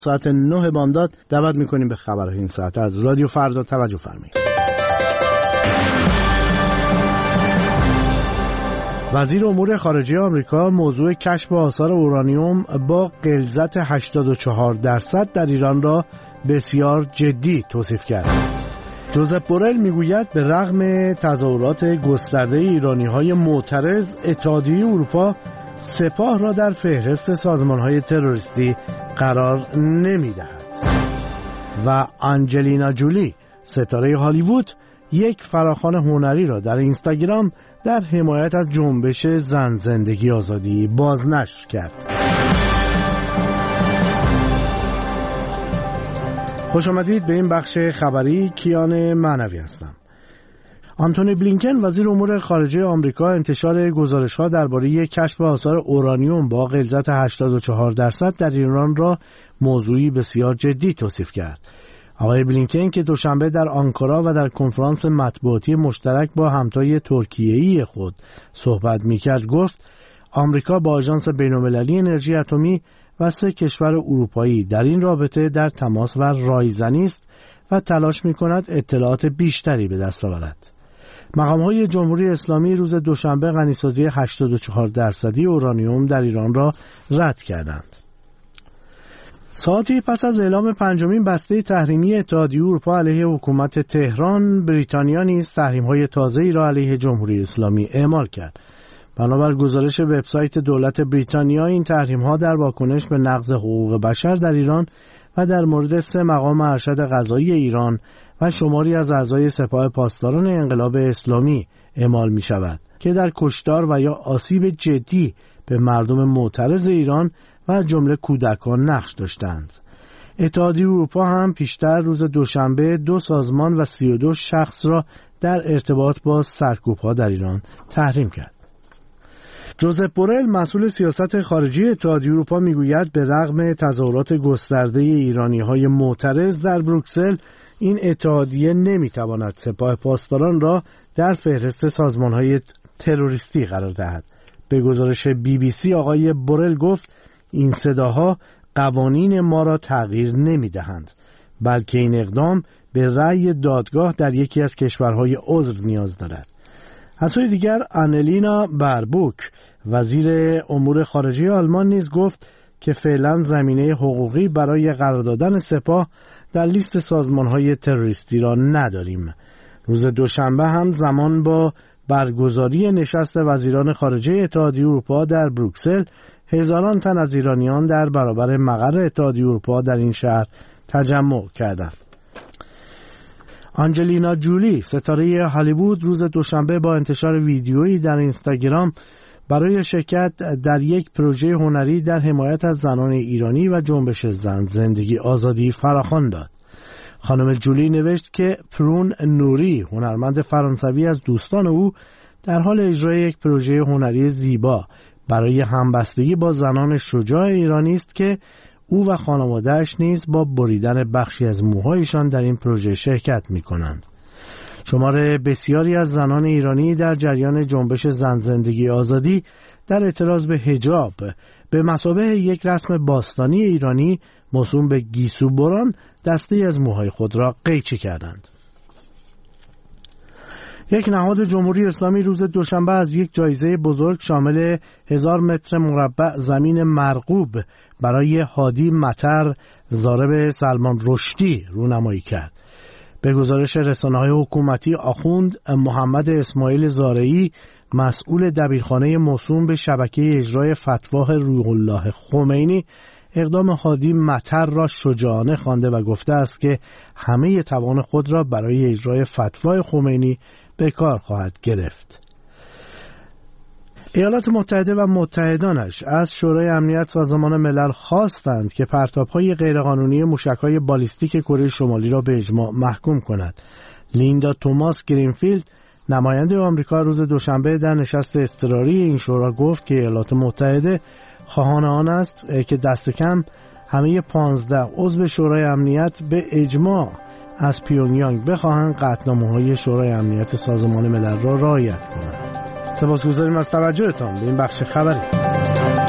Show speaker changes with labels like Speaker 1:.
Speaker 1: ساعت 9 بامداد دعوت میکنیم به خبرهای این ساعت از رادیو فردا. توجه فرمایید. وزیر امور خارجه آمریکا موضوع کشف آثار اورانیوم با غلظت 84% در ایران را بسیار جدی توصیف کرد. جوزپ بورل میگوید به رغم تظاهرات گسترده ایرانی‌های معترض، اتحادیه اروپا سپاه را در فهرست سازمان‌های تروریستی قرار نمی‌دهد. و آنجلینا جولی، ستاره هالیوود، یک فراخوان هنری را در اینستاگرام در حمایت از جنبش زن زندگی آزادی بازنشر کرد. خوش آمدید به این بخش خبری. کیان معنوی هستم. آنتونی بلینکن وزیر امور خارجه آمریکا انتشار گزارش‌ها درباره کشف آثار اورانیوم با غلظت 84% در ایران را موضوعی بسیار جدی توصیف کرد. آقای بلینکن که دوشنبه در آنکارا و در کنفرانس مطبوعاتی مشترک با همتای ترکیه‌ای خود صحبت می‌کرد گفت آمریکا با آژانس بین‌المللی انرژی اتمی و 3 کشور اروپایی در این رابطه در تماس و رایزنی است و تلاش می‌کند اطلاعات بیشتری به دست آورد. مقام‌های جمهوری اسلامی روز دوشنبه غنیسازی 84% اورانیوم در ایران را رد کردند. ساعتی پس از اعلام 5مین بسته تحریمی اتحادیه اروپا علیه حکومت تهران، بریتانیا نیز تحریم‌های تازه‌ای را علیه جمهوری اسلامی اعمال کرد. بنابر گزارش وبسایت دولت بریتانیا، این تحریم‌ها در واکنش به نقض حقوق بشر در ایران و در مورد 3 مقام ارشد قضایی ایران و شماری از اعضای سپاه پاسداران انقلاب اسلامی اعمال می‌شود که در کشتار و یا آسیب جدی به مردم معترض ایران و جمله کودکان نقش داشتند. اتحادیه اروپا هم پیشتر روز دوشنبه 2 سازمان و 32 شخص را در ارتباط با سرکوب‌ها در ایران تحریم کرد. جوزپ بورل مسئول سیاست خارجی اتحادیه اروپا میگوید به رغم تظاهرات گسترده ایرانی‌های معترض در بروکسل، این اتحادیه نمیتواند سپاه پاسداران را در فهرست سازمان‌های تروریستی قرار دهد. به گزارش BBC آقای بورل گفت این صداها قوانین ما را تغییر نمیدهند، بلکه این اقدام به رأی دادگاه در یکی از کشورهای عضو نیاز دارد. از سوی دیگر آنلینا باربوک وزیر امور خارجه آلمان نیز گفت که فعلا زمینه حقوقی برای قرار دادن سپاه در لیست سازمان‌های تروریستی را نداریم. روز دوشنبه هم زمان با برگزاری نشست وزیران خارجه اتحادیه اروپا در بروکسل، هزاران تن از ایرانیان در برابر مقر اتحادیه اروپا در این شهر تجمع کردند. آنجلینا جولی، ستاره هالیوود، روز دوشنبه با انتشار ویدیویی در اینستاگرام برای شرکت در یک پروژه هنری در حمایت از زنان ایرانی و جنبش زن زندگی آزادی فراخوان داد. خانم جولی نوشت که پرون نوری، هنرمند فرانسوی از دوستان او، در حال اجرای یک پروژه هنری زیبا برای همبستگی با زنان شجاع ایرانی است که او و خانواده‌اش نیز با بریدن بخشی از موهایشان در این پروژه شرکت می‌کنند. شمار بسیاری از زنان ایرانی در جریان جنبش زن زندگی آزادی در اعتراض به حجاب به مثابه یک رسم باستانی ایرانی موسوم به گیسو بران دسته از موهای خود را قیچی کردند. یک نهاد جمهوری اسلامی روز دوشنبه از یک جایزه بزرگ شامل 1000 متر مربع زمین مرغوب برای هادی مطر ضارب سلمان رشدی رونمایی کرد. به گزارش رسانه‌های حکومتی، آخوند محمد اسماعیل زارعی، مسئول دبیرخانه موسوم به شبکه اجرای فتوای روح الله خمینی، اقدام هادی مطر را شجاعانه خوانده و گفته است که همه توان خود را برای اجرای فتوای خمینی به کار خواهد گرفت. ایالات متحده و متحدانش از شورای امنیت سازمان ملل خواستند که پرتاب‌های غیرقانونی موشک‌های بالیستیک کره شمالی را به اجماع محکوم کند. لیندا توماس گرینفیلد، نماینده آمریکا، روز دوشنبه در نشست اضطراری این شورا گفت که ایالات متحده خواهان آن است که دست کم همه 15 عضو شورای امنیت به اجماع از پیونگیانگ بخواهند قطعنامه‌های شورای امنیت سازمان ملل را رعایت کنند. سپاسگزاریم از توجهتان به این بخش خبری.